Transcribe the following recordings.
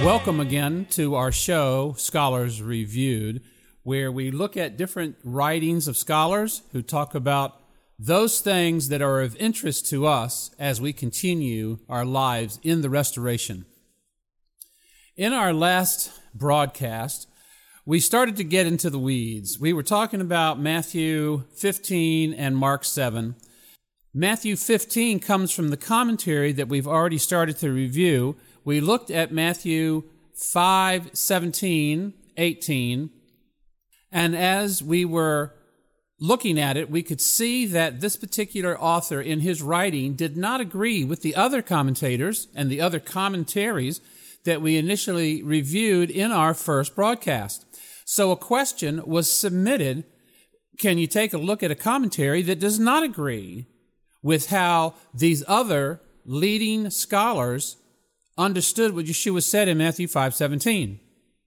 Welcome again to our show, Scholars Reviewed, where we look at different writings of scholars who talk about those things that are of interest to us as we continue our lives in the Restoration. In our last broadcast, we started to get into the weeds. We were talking about Matthew 15 and Mark 7. Matthew 15 comes from the commentary that we've already started to review. We looked at Matthew 5, 17, 18, and as we were looking at it, we could see that this particular author in his writing did not agree with the other commentators and the other commentaries that we initially reviewed in our first broadcast. So a question was submitted: can you take a look at a commentary that does not agree with how these other leading scholars understood what Yeshua said in Matthew 5:17.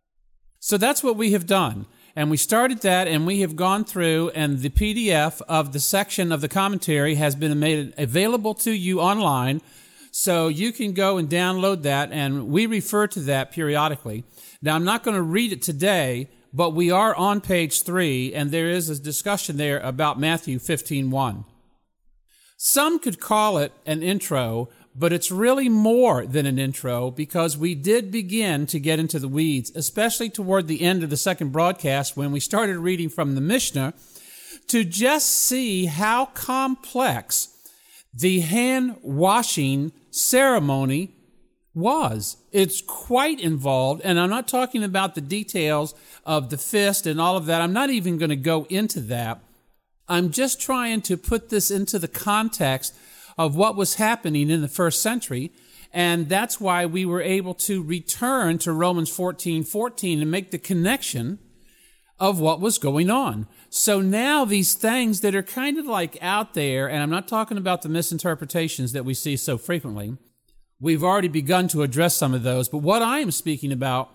So that's what we have done. And we started that, and we have gone through, and the PDF of the section of the commentary has been made available to you online. So you can go and download that, and we refer to that periodically. Now, I'm not going to read it today, but we are on page 3, and there is a discussion there about Matthew 15:1. Some could call it an intro, but it's really more than an intro, because we did begin to get into the weeds, especially toward the end of the second broadcast when we started reading from the Mishnah, to just see how complex the hand-washing ceremony was. It's quite involved, and I'm not talking about the details of the fist and all of that. I'm not even going to go into that. I'm just trying to put this into the context of what was happening in the first century, and that's why we were able to return to Romans 14:14 and make the connection of what was going on. So now these things that are kind of like out there, and I'm not talking about the misinterpretations that we see so frequently. We've already begun to address some of those, but what I am speaking about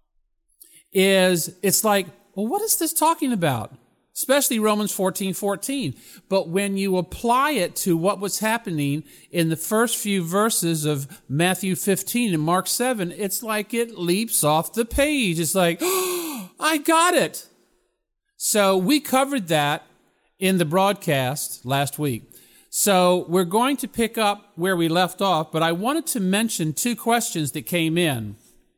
is, it's like, well, what is this talking about? Especially Romans 14:14. But when you apply it to what was happening in the first few verses of Matthew 15 and Mark 7, it's like it leaps off the page. It's like, oh, I got it. So we covered that in the broadcast last week. So we're going to pick up where we left off, but I wanted to mention 2 questions that came in.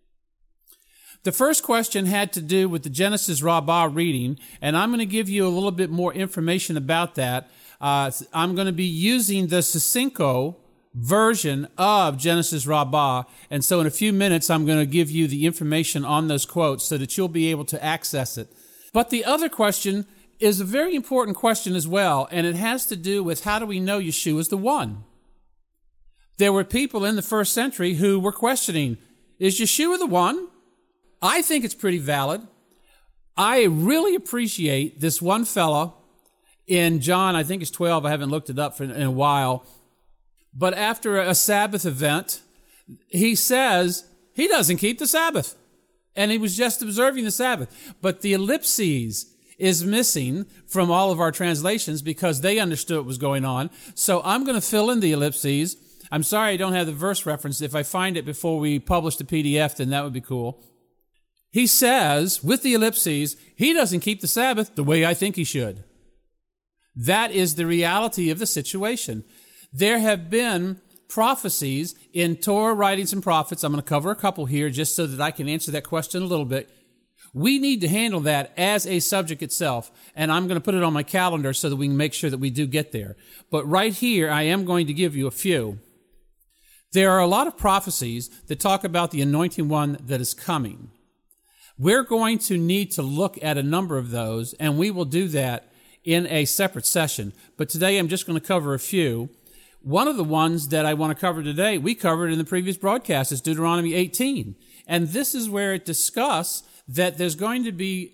The first question had to do with the Genesis Rabbah reading, and I'm going to give you a little bit more information about that. I'm going to be using the Succinto version of Genesis Rabbah, and so in a few minutes I'm going to give you the information on those quotes so that you'll be able to access it. But the other question is a very important question as well, and it has to do with, how do we know Yeshua is the one? There were people in the first century who were questioning, is Yeshua the one? I think it's pretty valid. I really appreciate this one fella in John, I think it's 12, I haven't looked it up in a while, but after a Sabbath event, he says he doesn't keep the Sabbath, and he was just observing the Sabbath. But the ellipses is missing from all of our translations because they understood what was going on, so I'm going to fill in the ellipses. I'm sorry I don't have the verse reference. If I find it before we publish the PDF, then that would be cool. He says, with the ellipses, he doesn't keep the Sabbath the way I think he should. That is the reality of the situation. There have been prophecies in Torah writings and prophets. I'm going to cover a couple here just so that I can answer that question a little bit. We need to handle that as a subject itself, and I'm going to put it on my calendar so that we can make sure that we do get there. But right here, I am going to give you a few. There are a lot of prophecies that talk about the anointing one that is coming. We're going to need to look at a number of those, and we will do that in a separate session. But today I'm just going to cover a few. One of the ones that I want to cover today, we covered in the previous broadcast, is Deuteronomy 18. And this is where it discusses that there's going to be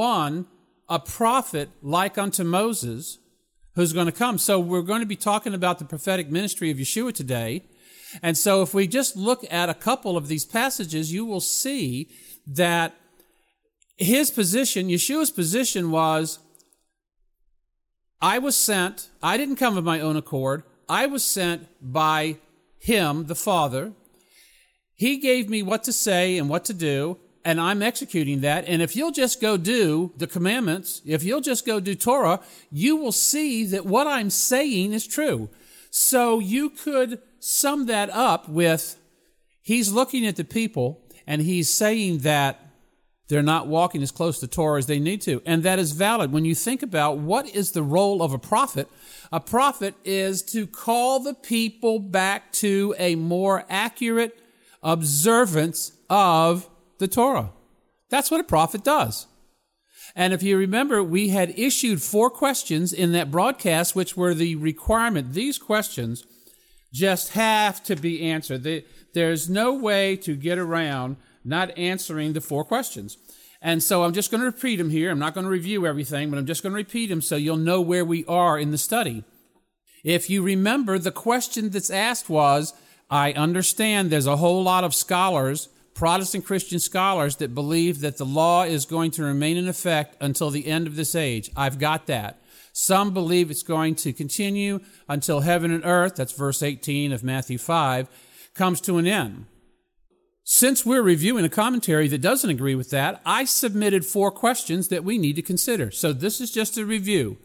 a prophet like unto Moses, who's going to come. So we're going to be talking about the prophetic ministry of Yeshua today. And so if we just look at a couple of these passages, you will see that his position, Yeshua's position was, I was sent, I didn't come of my own accord, I was sent by him, the Father. He gave me what to say and what to do, and I'm executing that. And if you'll just go do the commandments, if you'll just go do Torah, you will see that what I'm saying is true. So you could sum that up with, he's looking at the people and he's saying that they're not walking as close to Torah as they need to. And that is valid. When you think about what is the role of a prophet is to call the people back to a more accurate observance of the Torah. That's what a prophet does. And if you remember, we had issued 4 questions in that broadcast, which were the requirement. These questions just have to be answered. There's no way to get around not answering the 4 questions. And so I'm just going to repeat them here. I'm not going to review everything, but I'm just going to repeat them so you'll know where we are in the study. If you remember, the question that's asked was, I understand there's a whole lot of scholars, Protestant Christian scholars, that believe that the law is going to remain in effect until the end of this age. I've got that. Some believe it's going to continue until heaven and earth, that's verse 18 of Matthew 5, comes to an end. Since we're reviewing a commentary that doesn't agree with that, I submitted 4 questions that we need to consider. So this is just a review.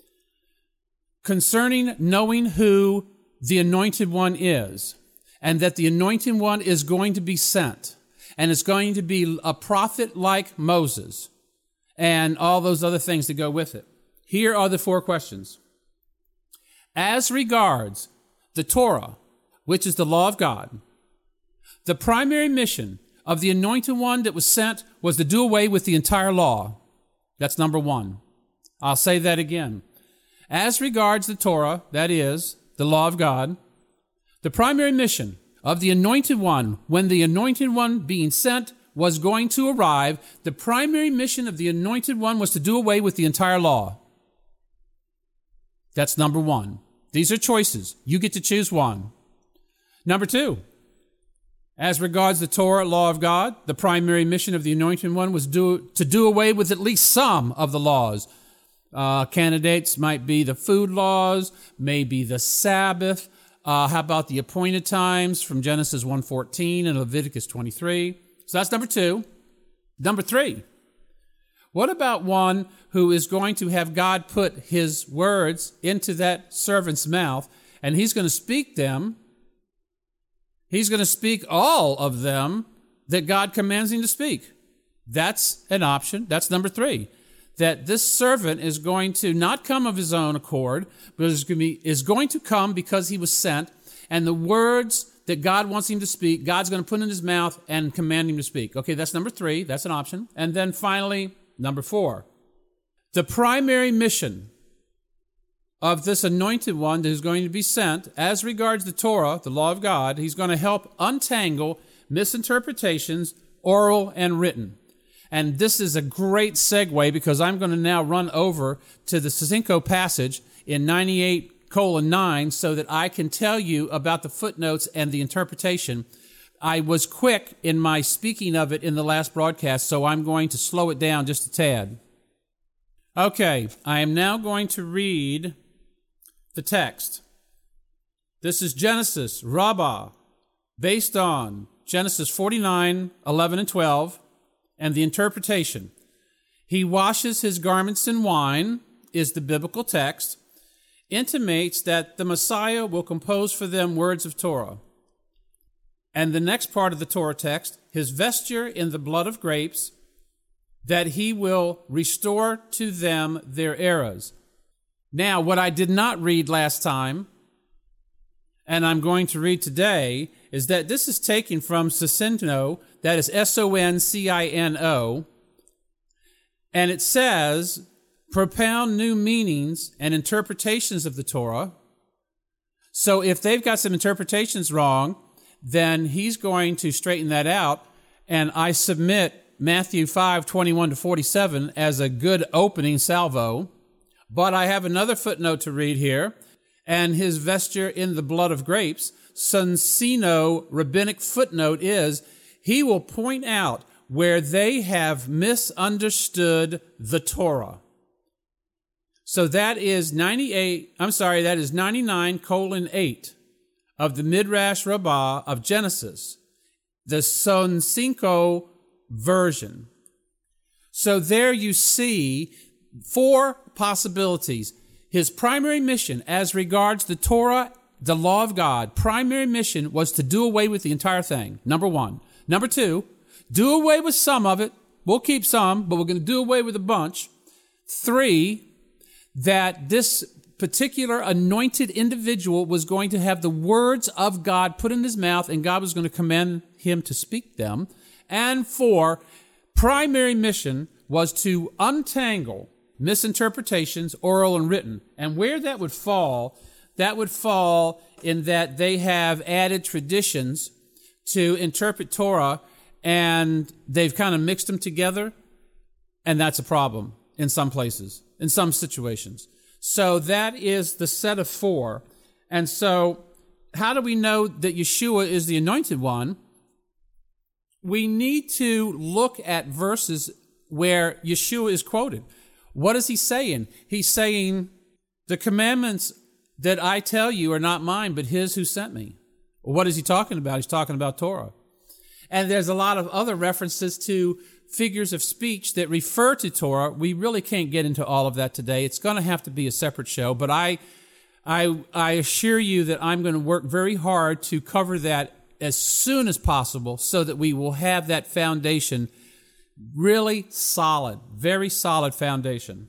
Concerning knowing who the Anointed One is, and that the Anointed One is going to be sent, and it's going to be a prophet like Moses, and all those other things that go with it. Here are the 4 questions. As regards the Torah, which is the law of God, the primary mission of the Anointed One that was sent was to do away with the entire law. That's number 1. I'll say that again. As regards the Torah, that is, the law of God, the primary mission of the Anointed One, when the Anointed One being sent was going to arrive, the primary mission of the Anointed One was to do away with the entire law. That's number 1. These are choices. You get to choose one. Number 2, as regards the Torah, law of God, the primary mission of the Anointed One was to do away with at least some of the laws. Candidates might be the food laws, maybe the Sabbath. How about the appointed times from Genesis 1:14 and Leviticus 23? So that's number 2. Number 3, what about one who is going to have God put his words into that servant's mouth, and he's going to speak them? He's going to speak all of them that God commands him to speak. That's an option. That's number 3. That this servant is going to not come of his own accord, but is going to come because he was sent, and the words that God wants him to speak, God's going to put in his mouth and command him to speak. Okay, that's number 3. That's an option. And then finally, number 4. The primary mission of this Anointed One that is going to be sent, as regards the Torah, the law of God, he's going to help untangle misinterpretations, oral and written. And this is a great segue because I'm going to now run over to the Cinco passage in 98:9 so that I can tell you about the footnotes and the interpretation. I was quick in my speaking of it in the last broadcast, so I'm going to slow it down just a tad. Okay, I am now going to read the text. This is Genesis, Rabbah, based on Genesis 49:11 and 12, and the interpretation. He washes his garments in wine is the biblical text, intimates that the Messiah will compose for them words of Torah. And the next part of the Torah text, his vesture in the blood of grapes, that he will restore to them their eras. Now, what I did not read last time, and I'm going to read today, is that this is taken from Soncino, that is Soncino, and it says, propound new meanings and interpretations of the Torah. So if they've got some interpretations wrong, then he's going to straighten that out, and I submit Matthew 5:21-47 as a good opening salvo. But I have another footnote to read here, and his vesture in the blood of grapes, Soncino rabbinic footnote is, he will point out where they have misunderstood the Torah. So that is 99:8 of the Midrash Rabbah of Genesis. the Son Cinco version. So there you see 4 possibilities. His primary mission as regards the Torah, the law of God, primary mission was to do away with the entire thing, number 1. Number 2, do away with some of it. We'll keep some, but we're going to do away with a bunch. 3, that this particular anointed individual was going to have the words of God put in his mouth, and God was going to command him to speak them. And 4, primary mission was to untangle misinterpretations, oral and written. And where that would fall in that they have added traditions to interpret Torah, and they've kind of mixed them together, and that's a problem in some places, in some situations. So that is the set of 4. And so how do we know that Yeshua is the anointed one? We need to look at verses where Yeshua is quoted. What is he saying? He's saying, the commandments that I tell you are not mine, but his who sent me. What is he talking about? He's talking about Torah. And there's a lot of other references to figures of speech that refer to Torah. We really can't get into all of that today. It's going to have to be a separate show, but I assure you that I'm going to work very hard to cover that as soon as possible so that we will have that foundation really solid, very solid foundation.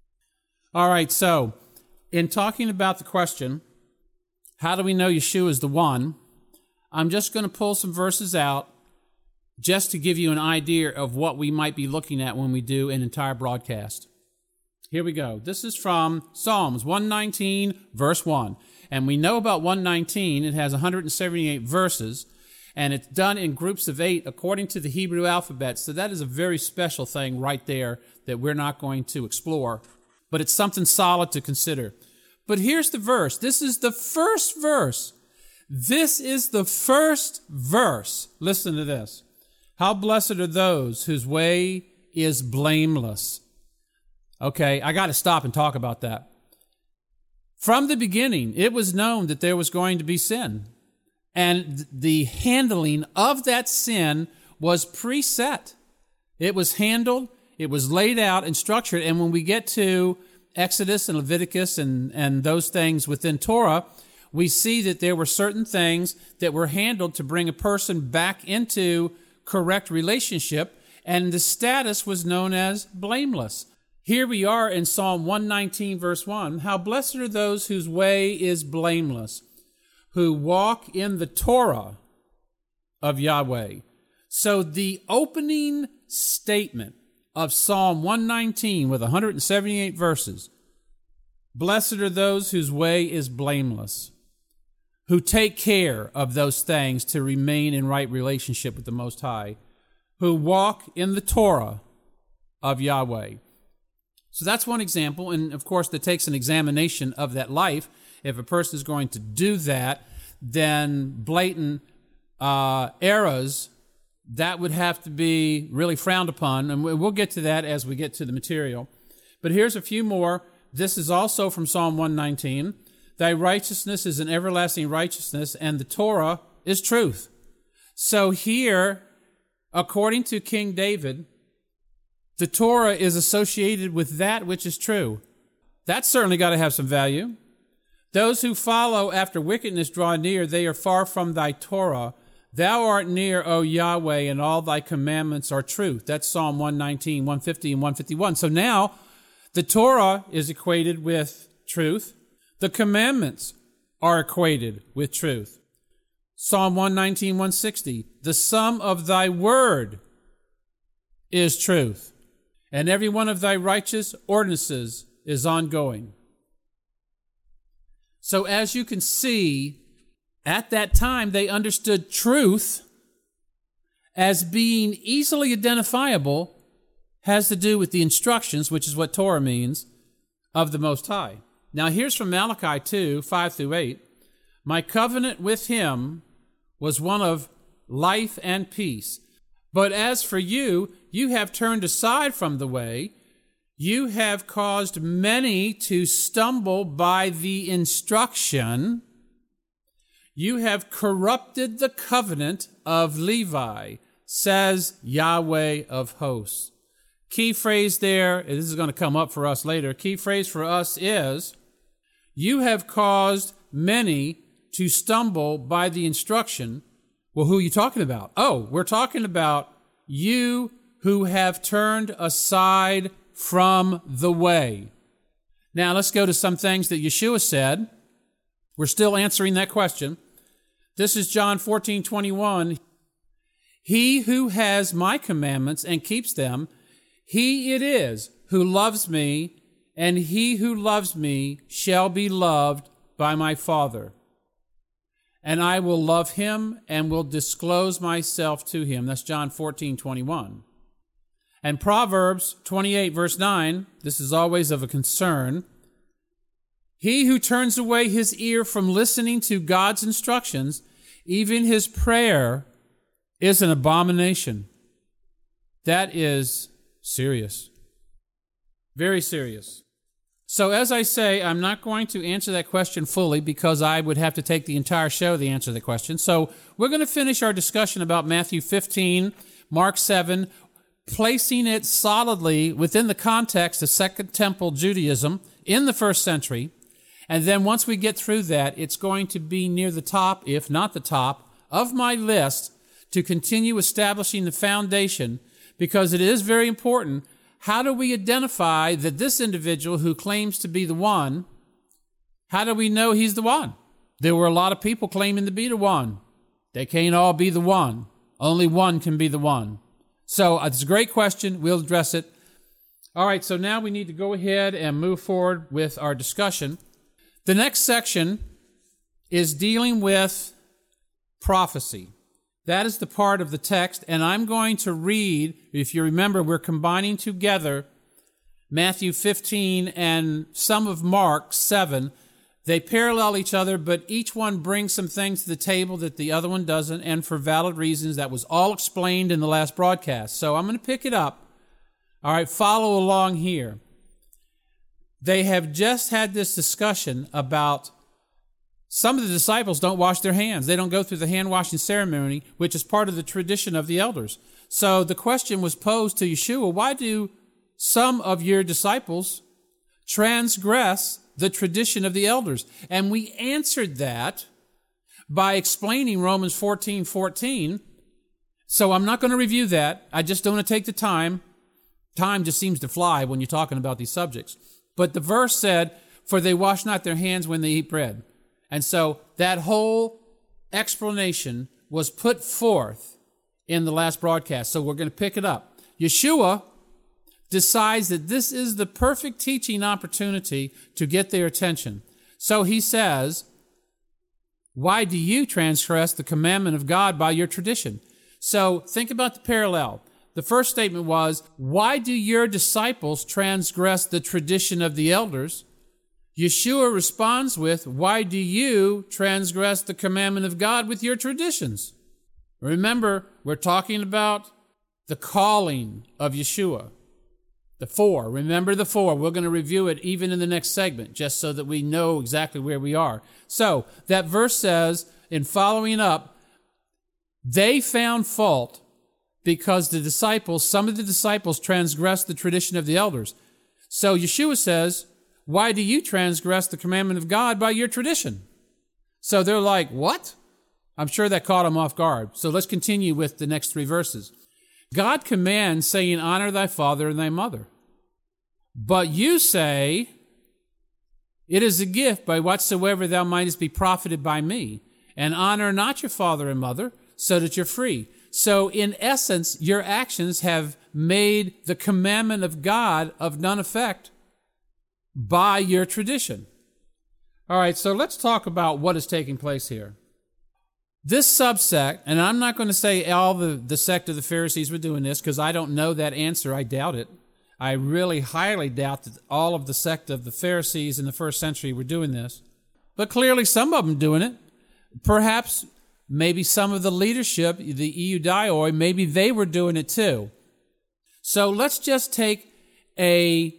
All right, so in talking about the question, how do we know Yeshua is the one? I'm just going to pull some verses out just to give you an idea of what we might be looking at when we do an entire broadcast. Here we go. This is from Psalms 119, verse 1. And we know about 119, it has 178 verses, and it's done in groups of 8 according to the Hebrew alphabet. So that is a very special thing right there that we're not going to explore. But it's something solid to consider. But here's the verse. This is the first verse. This is the first verse. Listen to this. How blessed are those whose way is blameless. Okay, I got to stop and talk about that. From the beginning, it was known that there was going to be sin. And the handling of that sin was preset. It was handled, it was laid out and structured. And when we get to Exodus and Leviticus and those things within Torah, we see that there were certain things that were handled to bring a person back into correct relationship, and the status was known as blameless. Here we are in Psalm 119, verse 1. How blessed are those whose way is blameless, who walk in the Torah of Yahweh. So the opening statement of Psalm 119 with 178 verses, blessed are those whose way is blameless, who take care of those things to remain in right relationship with the Most High, who walk in the Torah of Yahweh. So that's one example, and of course that takes an examination of that life. If a person is going to do that, then blatant errors, that would have to be really frowned upon, and we'll get to that as we get to the material. But here's a few more. This is also from Psalm 119. Thy righteousness is an everlasting righteousness, and the Torah is truth. So here, according to King David, the Torah is associated with that which is true. That's certainly got to have some value. Those who follow after wickedness draw near, they are far from thy Torah. Thou art near, O Yahweh, and all thy commandments are truth. That's Psalm 119, 150, and 151. So now, the Torah is equated with truth. The commandments are equated with truth. Psalm 119, 160. The sum of thy word is truth, and every one of thy righteous ordinances is ongoing. So as you can see, at that time they understood truth as being easily identifiable, has to do with the instructions, which is what Torah means, of the Most High. Now here's from Malachi 2, 5 through 8. My covenant with him was one of life and peace. But as for you, you have turned aside from the way. You have caused many to stumble by the instruction. You have corrupted the covenant of Levi, says Yahweh of hosts. Key phrase there, this is going to come up for us later. Key phrase for us is, you have caused many to stumble by the instruction. Well, who are you talking about? Oh, we're talking about you who have turned aside from the way. Now, let's go to some things that Yeshua said. We're still answering that question. This is John 14:21. He who has my commandments and keeps them, he it is who loves me, and he who loves me shall be loved by my Father. And I will love him and will disclose myself to him. That's John 14:21. And Proverbs 28, verse 9, this is always of a concern. He who turns away his ear from listening to God's instructions, even his prayer, is an abomination. That is serious. Very serious. So as I say, I'm not going to answer that question fully because I would have to take the entire show to answer the question. So we're going to finish our discussion about Matthew 15, Mark 7, placing it solidly within the context of Second Temple Judaism in the first century. And then once we get through that, it's going to be near the top, if not the top, of my list to continue establishing the foundation, because it is very important. How do we identify that this individual who claims to be the one, how do we know he's the one? There were a lot of people claiming to be the one. They can't all be the one. Only one can be the one. So it's a great question. We'll address it. All right, so now we need to go ahead and move forward with our discussion. The next section is dealing with prophecy. That is the part of the text, and I'm going to read, if you remember, we're combining together Matthew 15 and some of Mark 7. They parallel each other, but each one brings some things to the table that the other one doesn't, and for valid reasons. That was all explained in the last broadcast. So I'm going to pick it up. All right, follow along here. They have just had this discussion about some of the disciples don't wash their hands. They don't go through the hand-washing ceremony, which is part of the tradition of the elders. So the question was posed to Yeshua, why do some of your disciples transgress the tradition of the elders? And we answered that by explaining Romans 14:14. So I'm not going to review that. I just don't want to take the time. Time just seems to fly when you're talking about these subjects. But the verse said, for they wash not their hands when they eat bread. And so that whole explanation was put forth in the last broadcast. So we're going to pick it up. Yeshua decides that this is the perfect teaching opportunity to get their attention. So he says, why do you transgress the commandment of God by your tradition? So think about the parallel. The first statement was, why do your disciples transgress the tradition of the elders? Yeshua responds with, why do you transgress the commandment of God with your traditions? Remember, we're talking about the calling of Yeshua. The four. Remember the four. We're going to review it even in the next segment, just so that we know exactly where we are. So, that verse says, in following up, they found fault because some of the disciples transgressed the tradition of the elders. So Yeshua says, why do you transgress the commandment of God by your tradition? So they're like, what? I'm sure that caught them off guard. So let's continue with the next three verses. God commands, saying, honor thy father and thy mother. But you say, it is a gift by whatsoever thou mightest be profited by me. And honor not your father and mother, so that you're free. So in essence, your actions have made the commandment of God of none effect by your tradition. All right, so let's talk about what is taking place here. This subsect, and I'm not going to say all the sect of the Pharisees were doing this because I don't know that answer. I doubt it. I really highly doubt that all of the sect of the Pharisees in the first century were doing this. But clearly some of them doing it. Perhaps maybe some of the leadership, the Eudioi, maybe they were doing it too. So let's just take a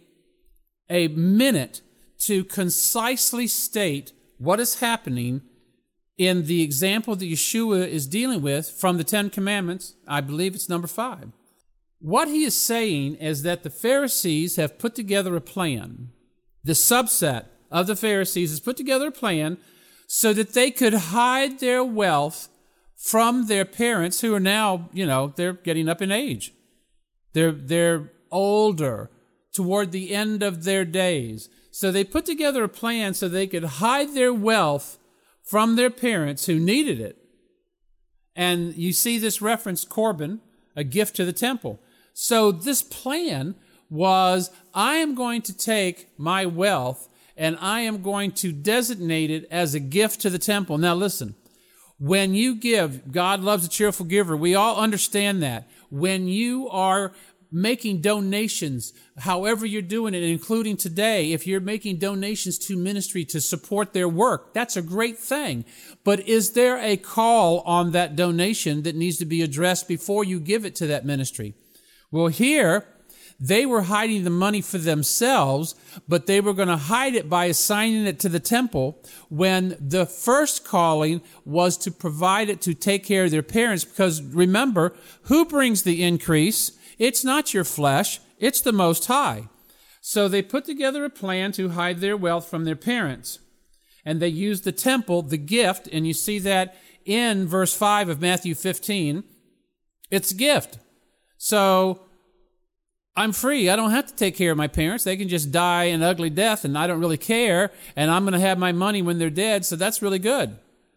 minute to concisely state what is happening in the example that Yeshua is dealing with from the Ten Commandments. I believe it's number 5. What he is saying is that the Pharisees have put together a plan. The subset of the Pharisees has put together a plan so that they could hide their wealth from their parents, who are now, they're getting up in age. They're older, toward the end of their days. So they put together a plan so they could hide their wealth from their parents who needed it. And you see this reference, Corban, a gift to the temple. So this plan was, I am going to take my wealth and I am going to designate it as a gift to the temple. Now listen, when you give, God loves a cheerful giver. We all understand that. When you are making donations, however you're doing it, including today, if you're making donations to ministry to support their work, that's a great thing. But is there a call on that donation that needs to be addressed before you give it to that ministry? Well, here, they were hiding the money for themselves, but they were going to hide it by assigning it to the temple, when the first calling was to provide it to take care of their parents. Because remember, who brings the increase? It's not your flesh, it's the Most High. So they put together a plan to hide their wealth from their parents. And they used the temple, the gift, and you see that in verse 5 of Matthew 15. It's a gift. So I'm free. I don't have to take care of my parents. They can just die an ugly death, and I don't really care, and I'm going to have my money when they're dead, so that's really good.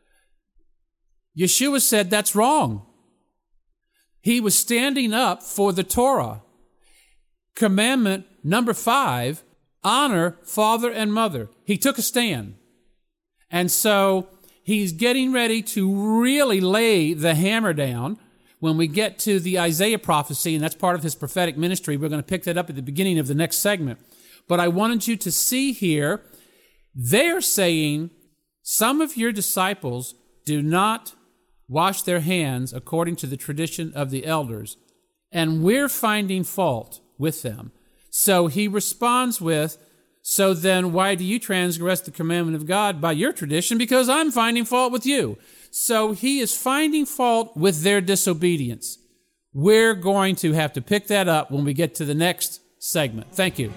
Yeshua said that's wrong. He was standing up for the Torah. Commandment number 5, honor father and mother. He took a stand. And so he's getting ready to really lay the hammer down. When we get to the Isaiah prophecy, and that's part of his prophetic ministry, we're going to pick that up at the beginning of the next segment. But I wanted you to see here, they're saying some of your disciples do not wash their hands according to the tradition of the elders, and we're finding fault with them. So he responds with, so then why do you transgress the commandment of God by your tradition? Because I'm finding fault with you. So he is finding fault with their disobedience. We're going to have to pick that up when we get to the next segment. Thank you.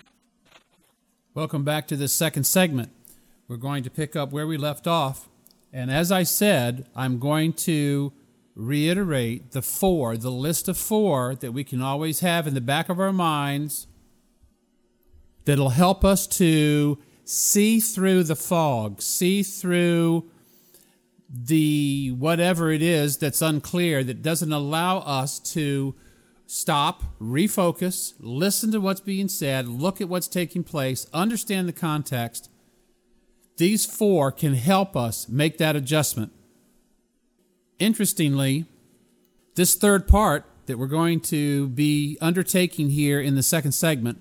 Welcome back to this second segment. We're going to pick up where we left off And as I said, I'm going to reiterate the list of 4 that we can always have in the back of our minds that'll help us to see through the fog, see through the whatever it is that's unclear, that doesn't allow us to stop, refocus, listen to what's being said, look at what's taking place, understand the context. These 4 can help us make that adjustment. Interestingly, this third part that we're going to be undertaking here in the second segment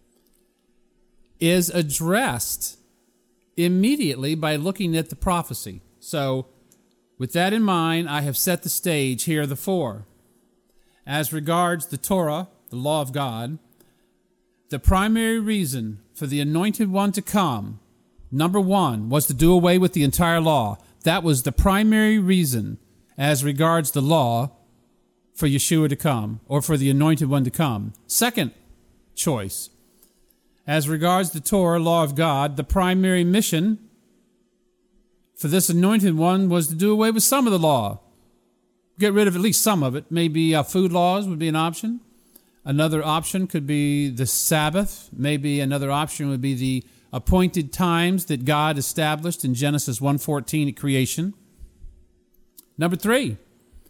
is addressed immediately by looking at the prophecy. So, with that in mind, I have set the stage. Here are the 4. As regards the Torah, the law of God, the primary reason for the Anointed One to come, number 1, was to do away with the entire law. That was the primary reason as regards the law for Yeshua to come, or for the Anointed One to come. Second choice, as regards the Torah, law of God, the primary mission for this Anointed One was to do away with some of the law. Get rid of at least some of it. Maybe food laws would be an option. Another option could be the Sabbath. Maybe another option would be the appointed times that God established in Genesis 1:14 at creation. Number 3,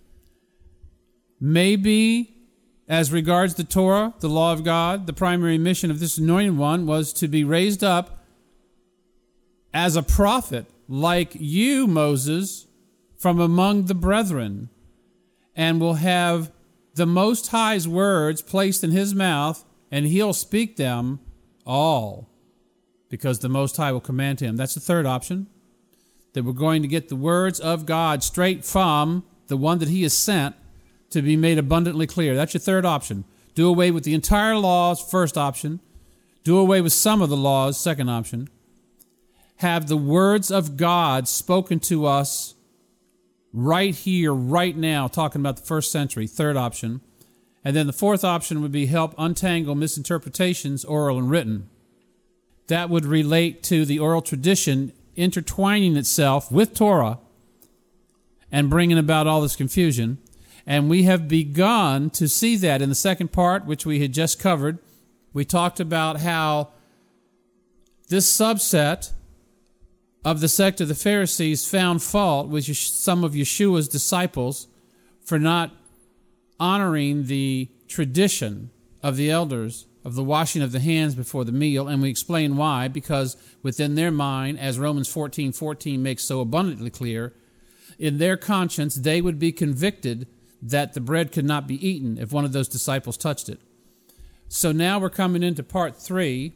maybe as regards the Torah, the law of God, the primary mission of this Anointed One was to be raised up as a prophet like you, Moses, from among the brethren, and will have the Most High's words placed in his mouth, and he'll speak them all, because the Most High will command him. That's the third option, that we're going to get the words of God straight from the one that he has sent to be made abundantly clear. That's your third option. Do away with the entire laws, first option. Do away with some of the laws, second option. Have the words of God spoken to us right here, right now, talking about the first century, third option. And then the fourth option would be help untangle misinterpretations, oral and written. That would relate to the oral tradition intertwining itself with Torah and bringing about all this confusion. And we have begun to see that in the second part, which we had just covered. We talked about how this subset of the sect of the Pharisees found fault with some of Yeshua's disciples for not honoring the tradition of the elders of the washing of the hands before the meal, and we explain why, because within their mind, as Romans 14:14 makes so abundantly clear, in their conscience they would be convicted that the bread could not be eaten if one of those disciples touched it. So now we're coming into part 3.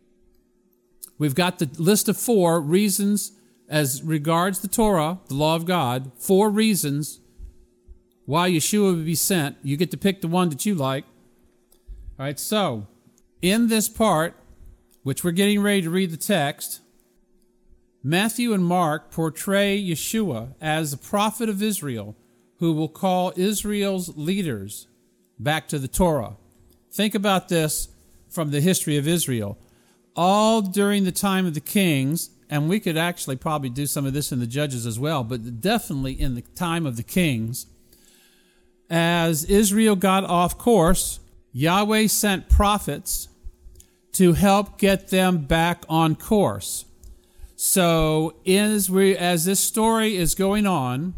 We've got the list of 4 reasons as regards the Torah, the law of God, 4 reasons why Yeshua would be sent. You get to pick the one that you like. All right, so in this part, which we're getting ready to read the text, Matthew and Mark portray Yeshua as a prophet of Israel who will call Israel's leaders back to the Torah. Think about this from the history of Israel. All during the time of the kings, and we could actually probably do some of this in the Judges as well, but definitely in the time of the kings, as Israel got off course, Yahweh sent prophets to help get them back on course. So as this story is going on,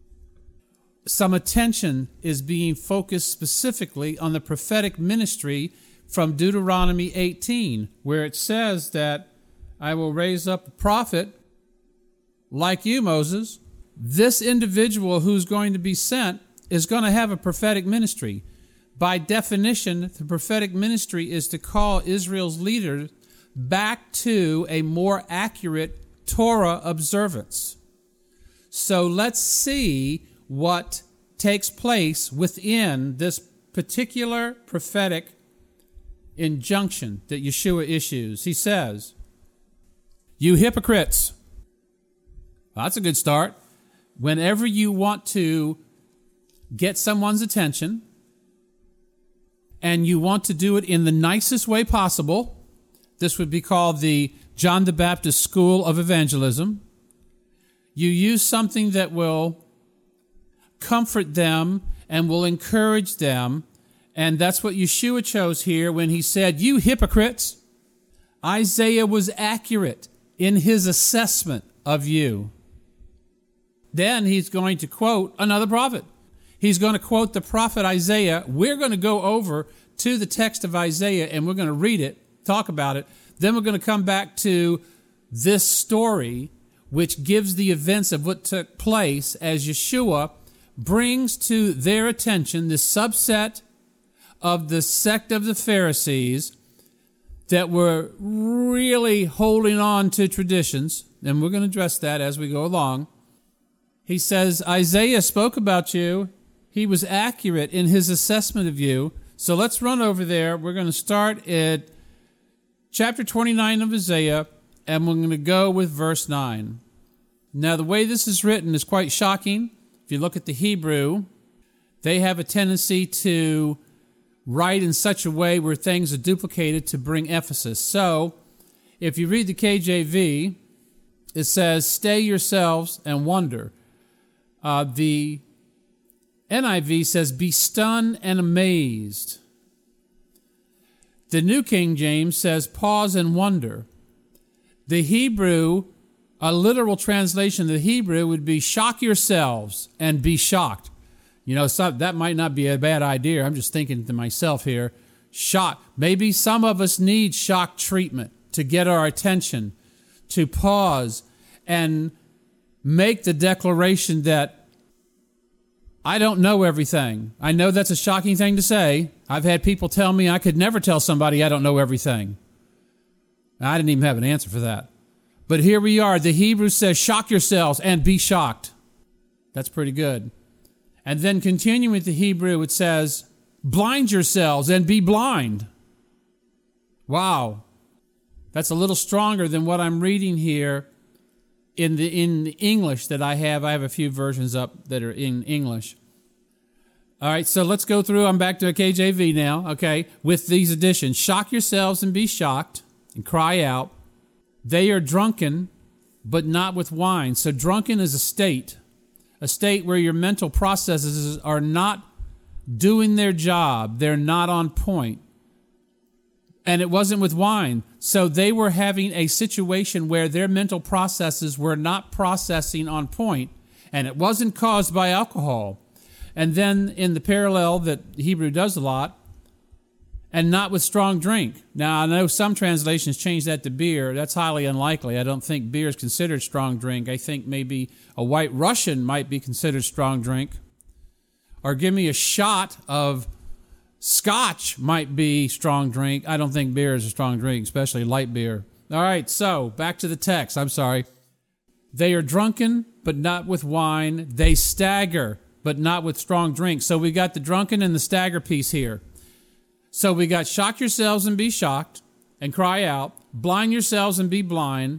some attention is being focused specifically on the prophetic ministry from Deuteronomy 18, where it says that I will raise up a prophet like you, Moses. This individual who's going to be sent is going to have a prophetic ministry. By definition, the prophetic ministry is to call Israel's leaders back to a more accurate Torah observance. So let's see what takes place within this particular prophetic injunction that Yeshua issues. He says, "You hypocrites." Well, that's a good start. Whenever you want to get someone's attention and you want to do it in the nicest way possible, this would be called the John the Baptist School of Evangelism. You use something that will comfort them and will encourage them. And that's what Yeshua chose here when he said, "You hypocrites." Isaiah was accurate in his assessment of you. Then he's going to quote another prophet. He's going to quote the prophet Isaiah. We're going to go over to the text of Isaiah and we're going to read it, talk about it. Then we're going to come back to this story, which gives the events of what took place as Yeshua brings to their attention this subset of the sect of the Pharisees that were really holding on to traditions. And we're going to address that as we go along. He says, Isaiah spoke about you. He was accurate in his assessment of you. So let's run over there. We're going to start at chapter 29 of Isaiah, and we're going to go with verse 9. Now, the way this is written is quite shocking. If you look at the Hebrew, they have a tendency to write in such a way where things are duplicated to bring emphasis. So, if you read the KJV, it says, "Stay yourselves and wonder." The NIV says, "Be stunned and amazed." The New King James says, "Pause and wonder." The Hebrew, a literal translation of the Hebrew would be, "Shock yourselves and be shocked." You know, that might not be a bad idea. I'm just thinking to myself here. Shock. Maybe some of us need shock treatment to get our attention, to pause and make the declaration that I don't know everything. I know that's a shocking thing to say. I've had people tell me I could never tell somebody I don't know everything. I didn't even have an answer for that. But here we are. The Hebrew says, "Shock yourselves and be shocked." That's pretty good. And then continuing with the Hebrew, it says, "Blind yourselves and be blind." Wow. That's a little stronger than what I'm reading here in the English that I have. I have a few versions up that are in English. All right, so let's go through. I'm back to a KJV now, okay, with these additions. "Shock yourselves and be shocked and cry out. They are drunken, but not with wine." So drunken is a state where your mental processes are not doing their job. They're not on point. And it wasn't with wine. So they were having a situation where their mental processes were not processing on point, and it wasn't caused by alcohol. And then in the parallel that Hebrew does a lot, and not with strong drink. Now, I know some translations change that to beer. That's highly unlikely. I don't think beer is considered strong drink. I think maybe a White Russian might be considered strong drink. Or give me a shot of Scotch might be strong drink. I don't think beer is a strong drink, especially light beer. All right, so back to the text. I'm sorry. They are drunken, but not with wine. They stagger, but not with strong drink. So we got the drunken and the stagger piece here. So we got shock yourselves and be shocked and cry out. Blind yourselves and be blind.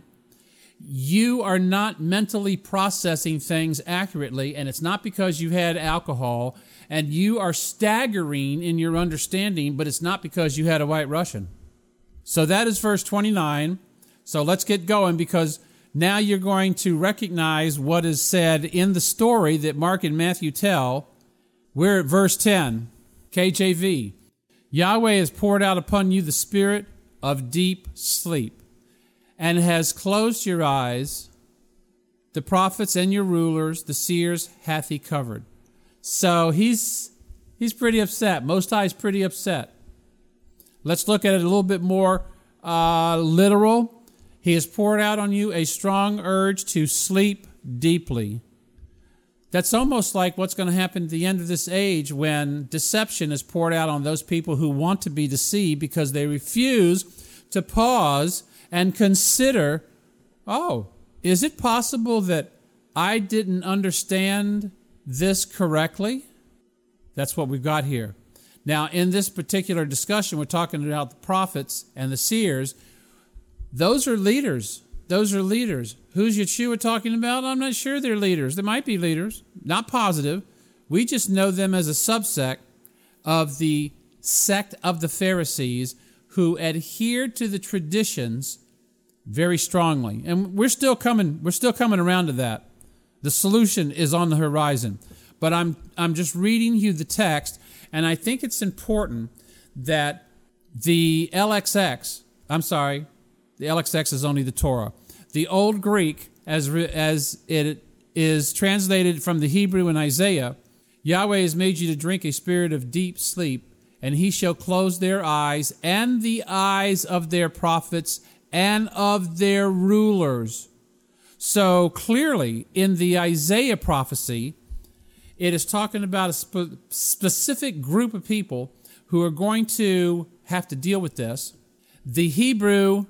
You are not mentally processing things accurately, and it's not because you had alcohol, and you are staggering in your understanding, but it's not because you had a White Russian. So that is verse 29. So let's get going, because now you're going to recognize what is said in the story that Mark and Matthew tell. We're at verse 10, KJV. "Yahweh has poured out upon you the spirit of deep sleep, and has closed your eyes. The prophets and your rulers, the seers, hath he covered." So he's pretty upset. Most High's pretty upset. Let's look at it a little bit more literal. "He has poured out on you a strong urge to sleep deeply." That's almost like what's going to happen at the end of this age when deception is poured out on those people who want to be deceived because they refuse to pause and consider, oh, is it possible that I didn't understand this correctly? That's what we've got here. Now, in this particular discussion, we're talking about the prophets and the seers. Those are leaders. Those are leaders. Who's Yeshua talking about? I'm not sure they're leaders. They might be leaders. Not positive. We just know them as a subsect of the sect of the Pharisees who adhered to the traditions very strongly. And we're still coming around to that. The solution is on the horizon. But I'm just reading you the text, and I think it's important that the LXX is only the Torah. The Old Greek, as it is translated from the Hebrew in Isaiah, Yahweh has made you to drink a spirit of deep sleep, and he shall close their eyes and the eyes of their prophets and of their rulers. So clearly, in the Isaiah prophecy, it is talking about a specific group of people who are going to have to deal with this. The Hebrew,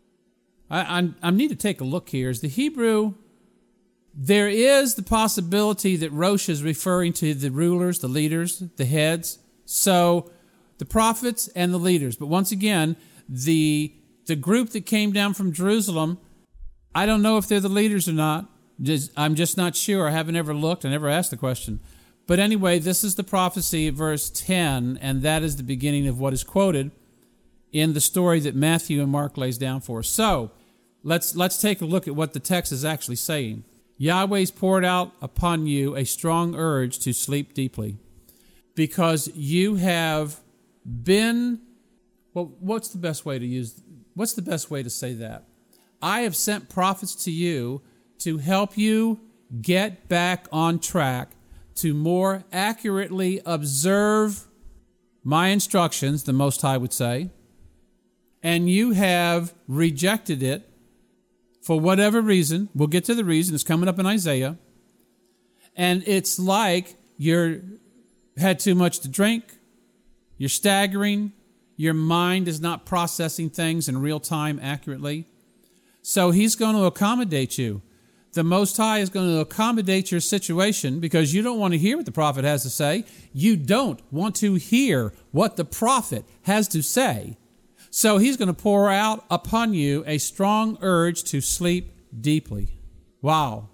I need to take a look here. Is the Hebrew, there is the possibility that Rosh is referring to the rulers, the leaders, the heads. So the prophets and the leaders. But once again, the group that came down from Jerusalem, I don't know if they're the leaders or not. I'm just not sure. I haven't ever looked. I never asked the question. But anyway, this is the prophecy, verse 10, and that is the beginning of what is quoted in the story that Matthew and Mark lays down for us. So let's take a look at what the text is actually saying. Yahweh's poured out upon you a strong urge to sleep deeply, because you have been, well, what's the best way to say that? I have sent prophets to you to help you get back on track, to more accurately observe my instructions, the Most High would say, and you have rejected it for whatever reason. We'll get to the reason. It's coming up in Isaiah. And it's like you're had too much to drink, you're staggering, your mind is not processing things in real time accurately. So he's going to accommodate you. The Most High is going to accommodate your situation because you don't want to hear what the prophet has to say. You don't want to hear what the prophet has to say. So he's going to pour out upon you a strong urge to sleep deeply. Wow.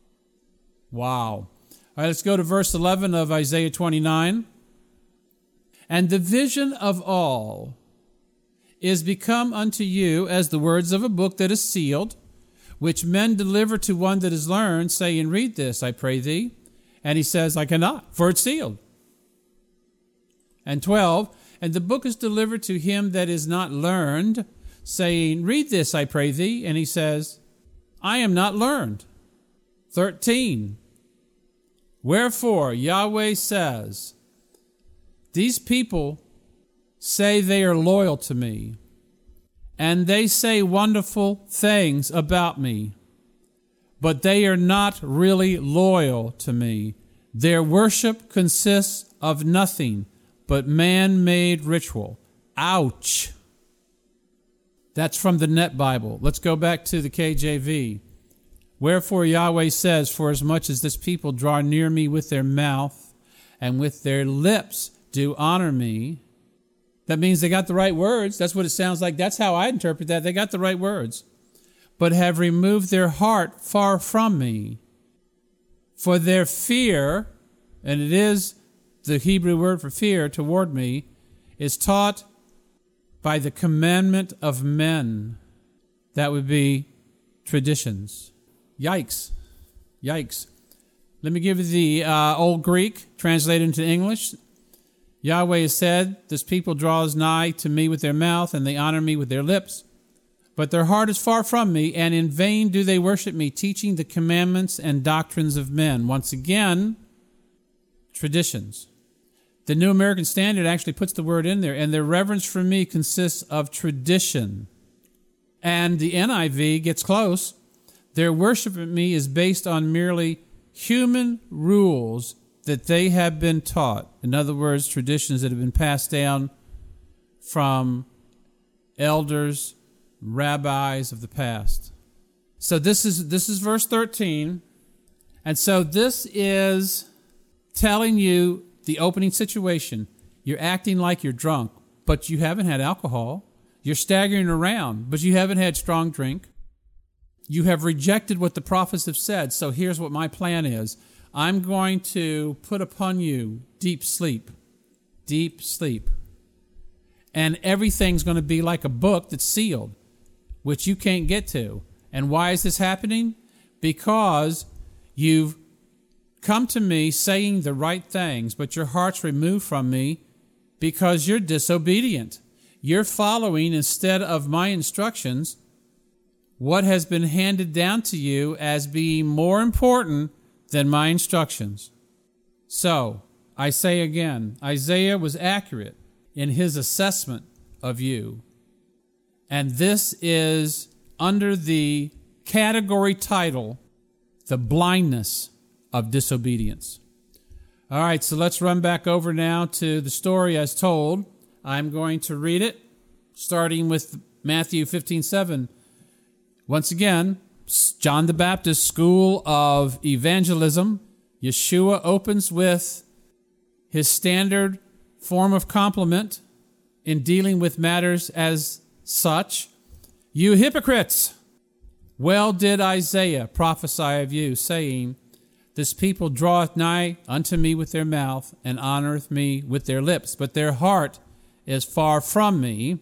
All right, let's go to verse 11 of Isaiah 29. And the vision of all is become unto you as the words of a book that is sealed, which men deliver to one that is learned, saying, read this, I pray thee. And he says, I cannot, for it's sealed. And 12, and the book is delivered to him that is not learned, saying, read this, I pray thee. And he says, I am not learned. 13, wherefore Yahweh says, these people say they are loyal to me, and they say wonderful things about me, but they are not really loyal to me. Their worship consists of nothing but man-made ritual. Ouch. That's from the Net Bible. Let's go back to the KJV. Wherefore Yahweh says, for as much as this people draw near me with their mouth and with their lips do honor me. That means they got the right words. That's what it sounds like. That's how I interpret that. They got the right words. But have removed their heart far from me. For their fear, and it is the Hebrew word for fear toward me, is taught by the commandment of men. That would be traditions. Yikes. Let me give you the Old Greek, translated into English. Yahweh has said, this people draws nigh to me with their mouth, and they honor me with their lips. But their heart is far from me, and in vain do they worship me, teaching the commandments and doctrines of men. Once again, traditions. The New American Standard actually puts the word in there, and their reverence for me consists of tradition. And the NIV gets close. Their worship of me is based on merely human rules that they have been taught. In other words, traditions that have been passed down from elders, rabbis of the past. So this is verse 13. And so this is telling you the opening situation. You're acting like you're drunk, but you haven't had alcohol. You're staggering around, but you haven't had strong drink. You have rejected what the prophets have said. So here's what my plan is. I'm going to put upon you deep sleep. And everything's going to be like a book that's sealed, which you can't get to. And why is this happening? Because You've come to me saying the right things, but your heart's removed from me because you're disobedient. You're following, instead of my instructions, what has been handed down to you as being more important than my instructions. So, I say again, Isaiah was accurate in his assessment of you. And this is under the category title, The Blindness of Disobedience. All right, so let's run back over now to the story as told. I'm going to read it, starting with Matthew 15:7. Once again, John the Baptist School of Evangelism. Yeshua opens with his standard form of compliment in dealing with matters as such. You hypocrites! Well did Isaiah prophesy of you, saying, This people draweth nigh unto me with their mouth, and honoreth me with their lips, but their heart is far from me.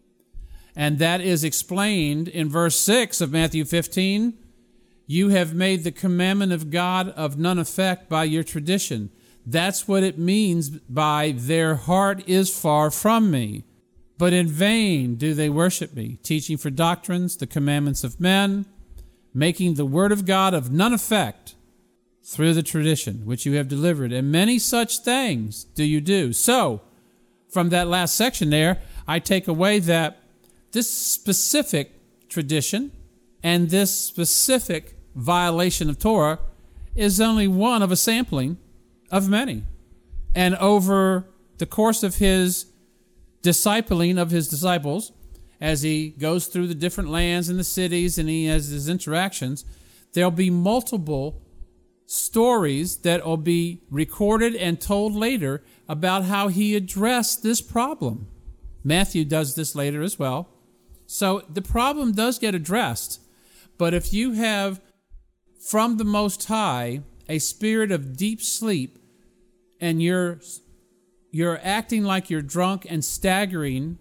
And that is explained in verse 6 of Matthew 15. You have made the commandment of God of none effect by your tradition. That's what it means by their heart is far from me. But in vain do they worship me, teaching for doctrines the commandments of men, making the word of God of none effect through the tradition which you have delivered. And many such things do you do. So, from that last section there, I take away that this specific tradition and this specific violation of Torah is only one of a sampling of many. And over the course of his discipling of his disciples, as he goes through the different lands and the cities and he has his interactions, there'll be multiple stories that will be recorded and told later about how he addressed this problem. Matthew does this later as well. So the problem does get addressed. But if you have from the Most High a spirit of deep sleep and you're acting like you're drunk and staggering,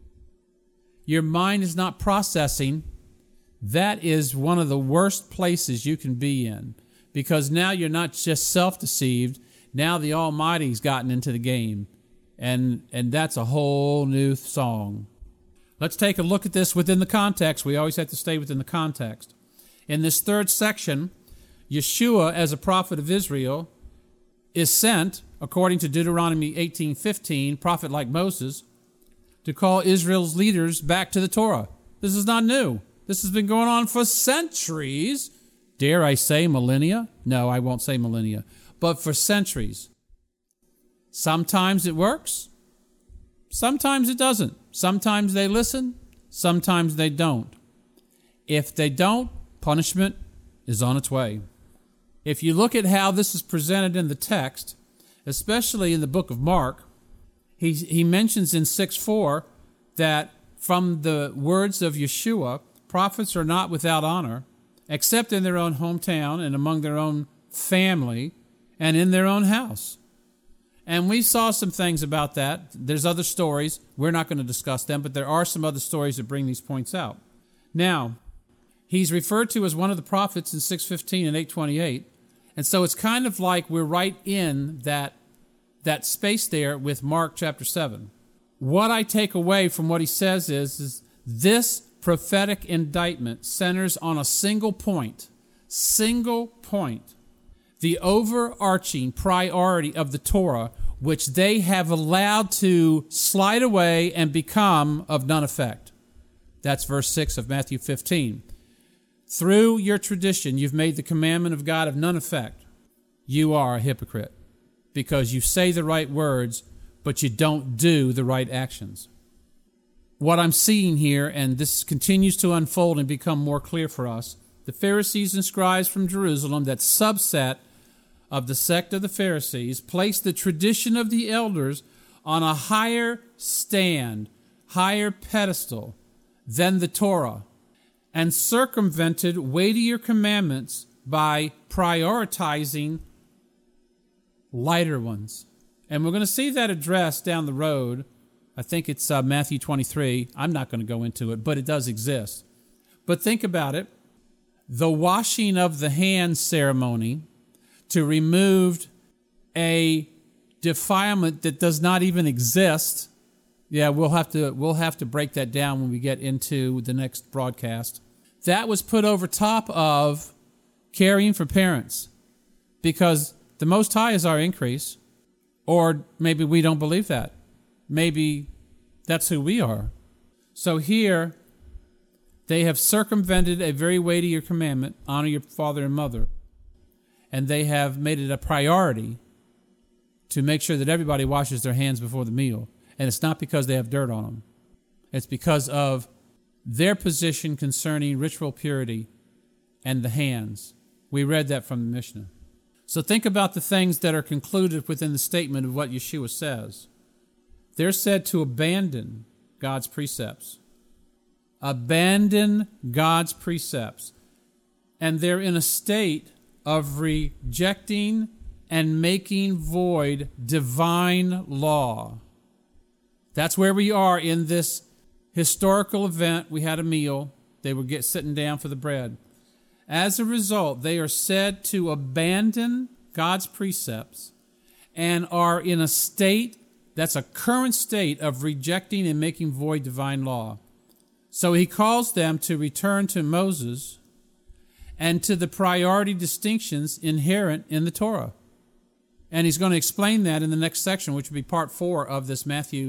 your mind is not processing, that is one of the worst places you can be in. Because now you're not just self-deceived, now the Almighty's gotten into the game. And that's a whole new song. Let's take a look at this within the context. We always have to stay within the context. In this third section, Yeshua, as a prophet of Israel, is sent, according to Deuteronomy 18:15, prophet like Moses, to call Israel's leaders back to the Torah. This is not new. This has been going on for centuries. Dare I say millennia? No, I won't say millennia. But for centuries. Sometimes it works. Sometimes it doesn't. Sometimes they listen. Sometimes they don't. If they don't, punishment is on its way. If you look at how this is presented in the text, especially in the book of Mark, he mentions in 6:4 that from the words of Yeshua, prophets are not without honor, except in their own hometown and among their own family and in their own house. And we saw some things about that. There's other stories. We're not going to discuss them, but there are some other stories that bring these points out. Now, he's referred to as one of the prophets in 6:15 and 8:28. And so it's kind of like we're right in that space there with Mark chapter 7. What I take away from what he says is this prophetic indictment centers on a single point. The overarching priority of the Torah, which they have allowed to slide away and become of none effect. That's verse 6 of Matthew 15. Through your tradition, you've made the commandment of God of none effect. You are a hypocrite because you say the right words, but you don't do the right actions. What I'm seeing here, and this continues to unfold and become more clear for us, the Pharisees and scribes from Jerusalem, that subset of the sect of the Pharisees, placed the tradition of the elders on a higher stand, higher pedestal than the Torah, and circumvented weightier commandments by prioritizing lighter ones. And we're going to see that addressed down the road. I think it's Matthew 23. I'm not going to go into it, but it does exist. But think about it. the washing of the hands ceremony to remove a defilement that does not even exist. Yeah, we'll have to break that down when we get into the next broadcast. That was put over top of caring for parents, because the Most High is our increase. Or maybe we don't believe that. Maybe that's who we are. So here, they have circumvented a very weightier commandment, honor your father and mother. And they have made it a priority to make sure that everybody washes their hands before the meal. And it's not because they have dirt on them. It's because of their position concerning ritual purity and the hands. We read that from the Mishnah. So think about the things that are concluded within the statement of what Yeshua says. They're said to abandon God's precepts. Abandon God's precepts. And they're in a state of rejecting and making void divine law. That's where we are in this historical event. We had a meal. They were sitting down for the bread. As a result, they are said to abandon God's precepts and are in a state that's a current state of rejecting and making void divine law. So he calls them to return to Moses and to the priority distinctions inherent in the Torah. And he's going to explain that in the next section, which will be part 4 of this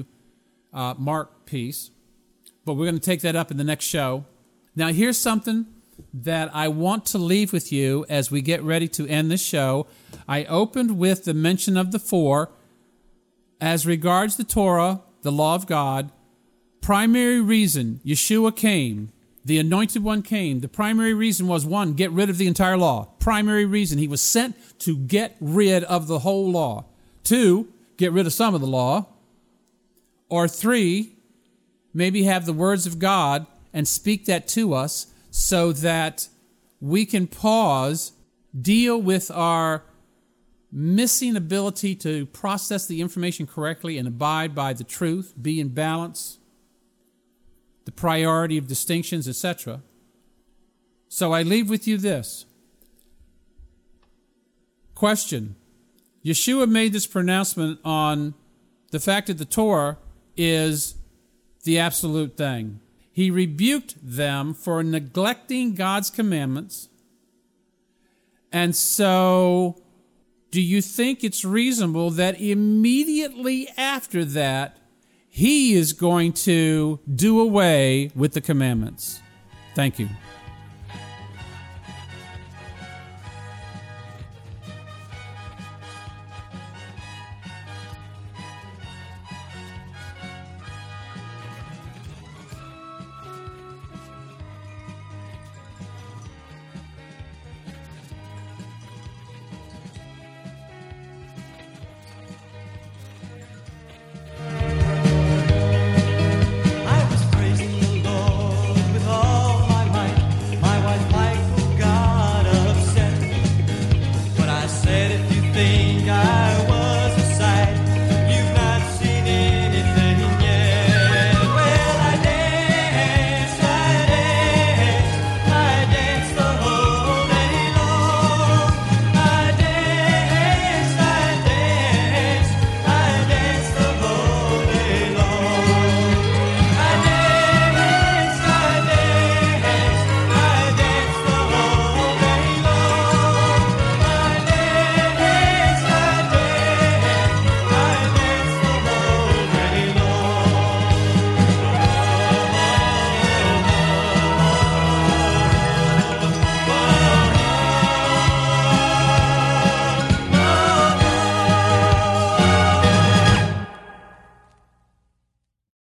Mark piece. But we're going to take that up in the next show. Now, here's something that I want to leave with you as we get ready to end this show. I opened with the mention of the 4. As regards the Torah, the law of God, primary reason Yeshua came, the Anointed One came, the primary reason was, 1, get rid of the entire law. Primary reason. He was sent to get rid of the whole law. 2, get rid of some of the law. Or 3, maybe have the words of God and speak that to us so that we can pause, deal with our missing ability to process the information correctly and abide by the truth, be in balance, the priority of distinctions, etc. So I leave with you this. Question. Yeshua made this pronouncement on the fact that the Torah is the absolute thing. He rebuked them for neglecting God's commandments. And so, do you think it's reasonable that immediately after that, he is going to do away with the commandments? Thank you.